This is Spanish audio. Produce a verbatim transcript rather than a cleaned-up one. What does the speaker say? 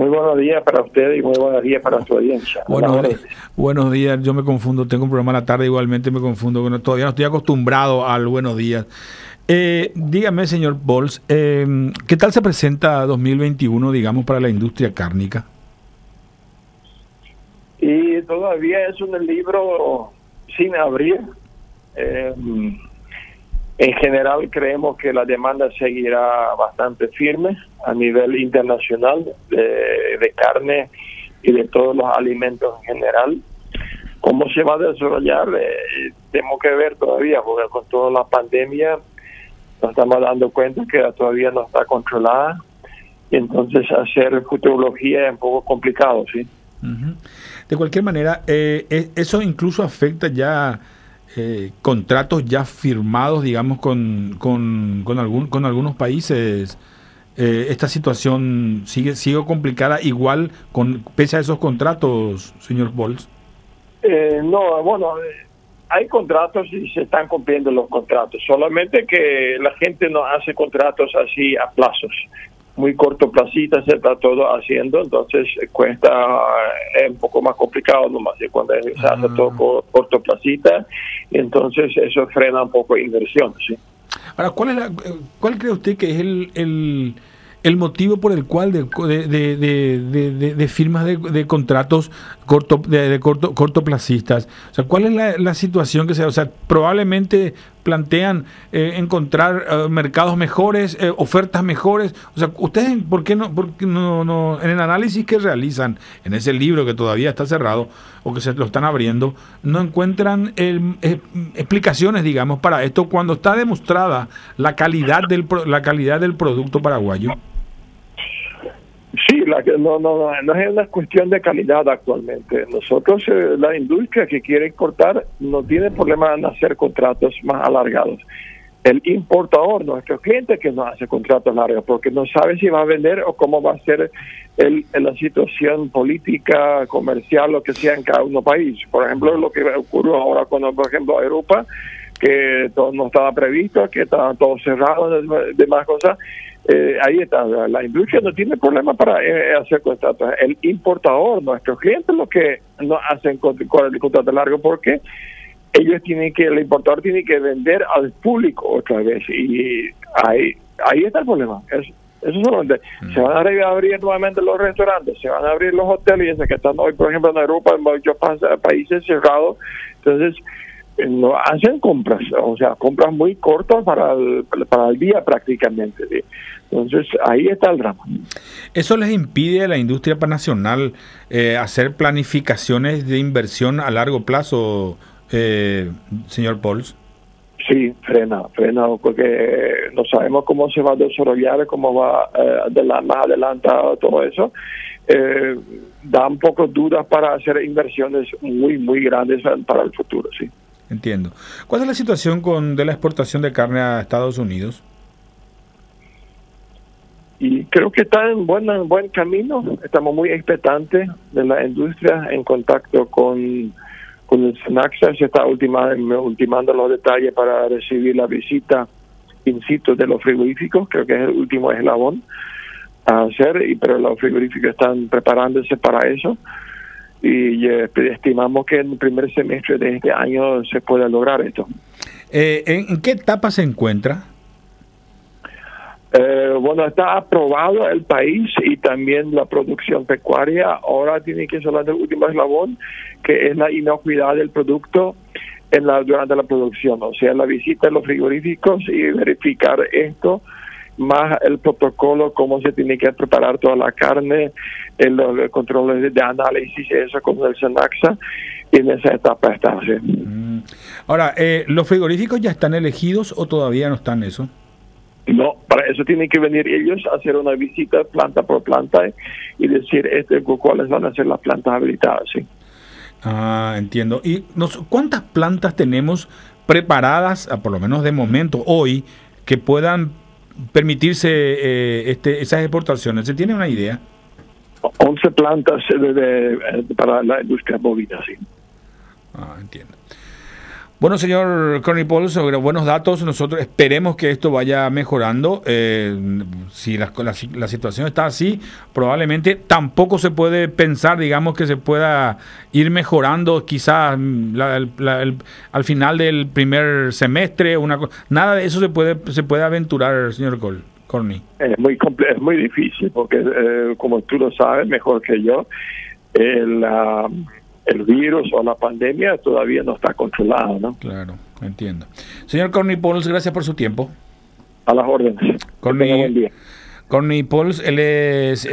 Muy buenos días para usted y muy buenos días para su audiencia. Bueno, buenos días, yo me confundo, tengo un programa a la tarde, igualmente me confundo, bueno, todavía no estoy acostumbrado al buenos días. Eh, dígame, señor Bols, eh, ¿qué tal se presenta dos mil veintiuno, digamos, para la industria cárnica? Y todavía es un libro sin abrir. Eh, en general creemos que la demanda seguirá bastante firme a nivel internacional de, de carne y de todos los alimentos en general. ¿Cómo se va a desarrollar? Eh, tenemos que ver todavía, porque con toda la pandemia nos estamos dando cuenta que todavía no está controlada, y entonces hacer futurología es un poco complicado, ¿sí? Uh-huh. De cualquier manera, eh, eso incluso afecta ya eh, contratos ya firmados, digamos, con con con, algún, con algunos países. Eh, esta situación sigue sigue complicada igual con pese a esos contratos, señor Bols. Eh, no, bueno, eh, hay contratos y se están cumpliendo los contratos, solamente que la gente no hace contratos así a plazos. Muy cortoplacistas se está todo haciendo, entonces cuesta, es un poco más complicado nomás, y cuando se hace ah. todo cortoplacista, entonces eso frena un poco inversión, ¿sí? Ahora, ¿cuál es la, cuál cree usted que es el, el, el motivo por el cual de, de, de, de, de, de firmas de, de contratos corto, de, de corto, cortoplacistas? O sea, ¿cuál es la, la situación que se da? O sea, probablemente plantean eh, encontrar uh, mercados mejores, eh, ofertas mejores. O sea, ustedes, ¿por qué no, por qué no, no, en el análisis que realizan en ese libro que todavía está cerrado o que se lo están abriendo, no encuentran el, eh, explicaciones, digamos, para esto cuando está demostrada la calidad del la calidad del producto paraguayo? Sí, la, no, no, no es una cuestión de calidad actualmente. Nosotros, eh, la industria que quiere exportar, no tiene problema en hacer contratos más alargados. El importador, nuestro cliente, que no hace contratos largos, porque no sabe si va a vender o cómo va a ser el, la situación política, comercial, lo que sea en cada uno país. Por ejemplo, lo que ocurrió ahora con, por ejemplo, Europa, que todo no estaba previsto, que estaba todo cerrado, demás cosas. Eh, ahí está, la, la industria no tiene problema para eh, hacer contratos. El importador, nuestros clientes, lo que no hacen con, con el contrato largo, porque ellos tienen que, el importador tiene que vender al público otra vez, y ahí ahí está el problema. Es, eso solamente. Mm. Se van a abrir nuevamente los restaurantes, se van a abrir los hoteles, que están hoy, por ejemplo, en Europa, en muchos países cerrados. Entonces no hacen compras, o sea, compras muy cortas para el, para el día prácticamente, ¿sí? Entonces ahí está el drama. ¿Eso les impide a la industria nacional eh, hacer planificaciones de inversión a largo plazo, eh, señor Bols? Sí, frena, frena, porque no sabemos cómo se va a desarrollar, cómo va eh, de la, más adelantado todo eso. Eh, da un poco dudas para hacer inversiones muy, muy grandes para el futuro, sí. Entiendo. ¿Cuál es la situación con de la exportación de carne a Estados Unidos? Y creo que está en buen, en buen camino. Estamos muy expectantes de la industria, en contacto con, con el SENACSA. Se está ultimando, ultimando los detalles para recibir la visita in situ de los frigoríficos. Creo que es el último eslabón a hacer, y pero los frigoríficos están preparándose para eso. Y eh, estimamos que en el primer semestre de este año se pueda lograr esto. Eh, ¿en, ¿En qué etapa se encuentra? Eh, bueno, está aprobado el país y también la producción pecuaria. Ahora tiene que ser el último eslabón, que es la inocuidad del producto en la durante la producción. O sea, la visita a los frigoríficos y verificar esto, más el protocolo, cómo se tiene que preparar toda la carne, el, el control de, de análisis, eso con el SENACSA, y en esa etapa está. ¿Sí? Mm. Ahora, eh, ¿los frigoríficos ya están elegidos o todavía no están eso? No, para eso tienen que venir ellos a hacer una visita planta por planta y decir este, cuáles van a ser las plantas habilitadas, sí. Ah, entiendo. ¿Y nos, cuántas plantas tenemos preparadas, a, por lo menos de momento, hoy, que puedan permitirse eh, este, esas exportaciones? ¿Se tiene una idea? once plantas de, de, de, para la industria bovina, sí. Ah, entiendo. Bueno, señor Corny Paul, sobre buenos datos, nosotros esperemos que esto vaya mejorando. Eh, si la, la, la situación está así, probablemente tampoco se puede pensar, digamos, que se pueda ir mejorando quizás la, la, el, al final del primer semestre. Una, nada de eso se puede, se puede aventurar, señor Col, Corny. Es muy, comple- es muy difícil porque, eh, como tú lo sabes mejor que yo, el... Uh, el virus o la pandemia todavía no está controlado, ¿no? Claro, entiendo. Señor Corny Pauls, gracias por su tiempo. A las órdenes. Corny, Corny Pauls, él es...